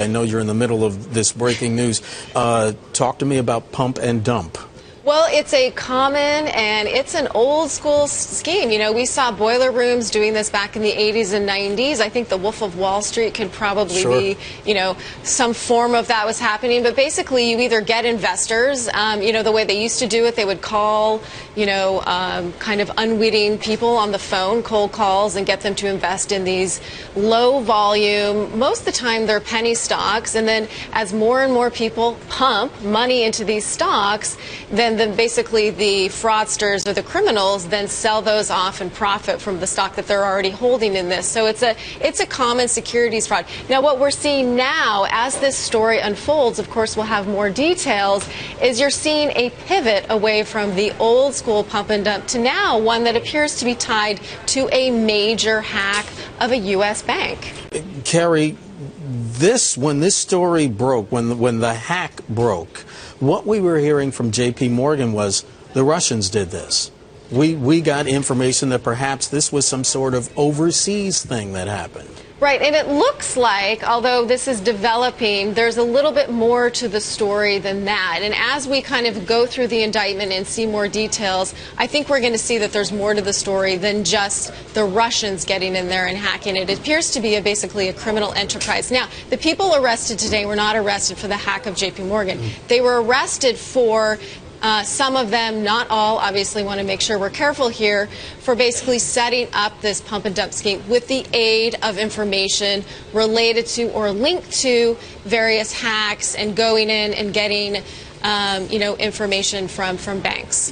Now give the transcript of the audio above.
know you're in the middle of this breaking news. Talk to me about pump and dump. Well, it's a common and it's an old school scheme. You know, we saw boiler rooms doing this back in the 80s and 90s. I think the Wolf of Wall Street could probably be, you know, some form of that was happening. But basically, you either get investors, you know, the way they used to do it, they would call, you know, kind of unwitting people on the phone, cold calls, and get them to invest in these low volume, most of the time they're penny stocks. And then as more and more people pump money into these stocks, then basically the fraudsters or the criminals then sell those off and profit from the stock that they're already holding in this. So it's a common securities fraud. Now, what we're seeing now, as this story unfolds, of course, we'll have more details, is you're seeing a pivot away from the old school pump and dump to now one that appears to be tied to a major hack of a U.S. bank. Carrie, when this story broke, when the hack broke, what we were hearing from J.P. Morgan was the Russians did this. We got information that perhaps this was some sort of overseas thing that happened. Right, and it looks like, although this is developing, there's a little bit more to the story than that. And as we kind of go through the indictment and see more details, I think we're going to see that there's more to the story than just the Russians getting in there and hacking it. It appears to be basically a criminal enterprise. Now, the people arrested today were not arrested for the hack of J.P. Morgan. They were arrested for some of them, not all, obviously want to make sure we're careful here, for basically setting up this pump and dump scheme with the aid of information related to or linked to various hacks and going in and getting, you know, information from banks.